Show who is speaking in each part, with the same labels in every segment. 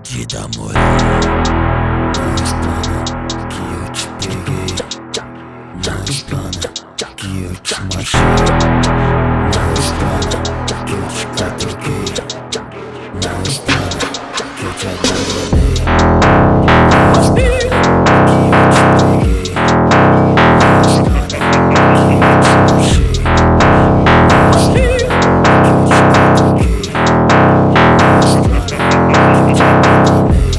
Speaker 1: te dar moral. Não explana que eu te peguei. Não explana que eu te machei. Não explana que eu te catuquei. Não explana que eu te abandonei. Não explana que eu te peguei. Não explana que eu te machei. Não explana que eu te catuquei. Não explana que eu te abandonei.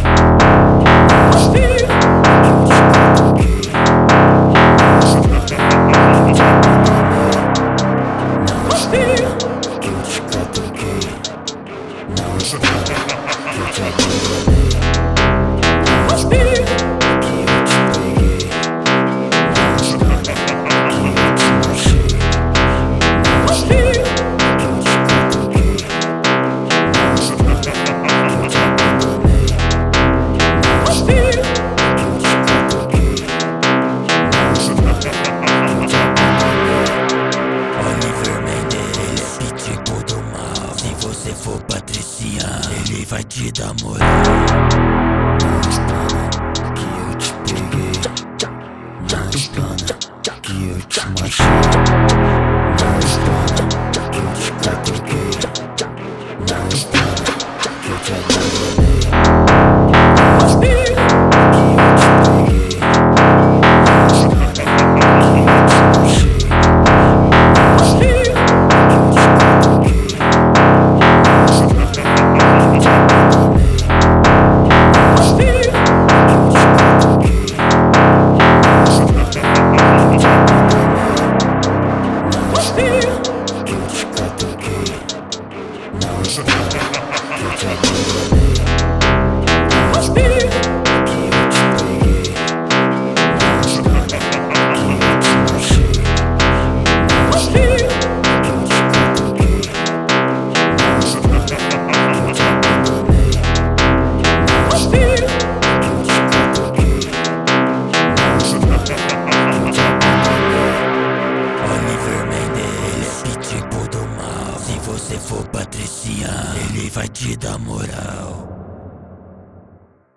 Speaker 1: Não explana que eu te catuquei. Não explana que eu te abandonei. Não explana que eu te catuquei. Não explana que eu te abandonei. Não explana que eu te peguei. Não explana que eu te machei. Não explana que eu te catuquei. Não explana que eu te abandonei. Não explana que eu te catuquei. Não explana que eu te abandonei. Oliver Mendes, ele é pitbull do mal. Se você for patriciano, ele vai te dar moral. Não explana que eu te peguei. Não explana que eu te machei. Não explana que eu te catuquei. Não explana que eu te abandonei. Não explana que eu te peguei. Não explana que eu te machei. Não explana que eu te catuquei. Não explana que eu te abandonei. Não explana que eu te catuquei. Não explana que eu te abandonei. Não explana que eu te catuquei. Não explana que eu te abandonei. Não explana que eu te peguei. Não explana que eu te machei. Não explana que eu te catuquei. Não explana que eu te abandonei. Não explana que eu te catuquei. Não explana que eu te abandonei. Oliver Mendes, ele é pitbull do mal. Se você for patriciano, ele vai te dar moral.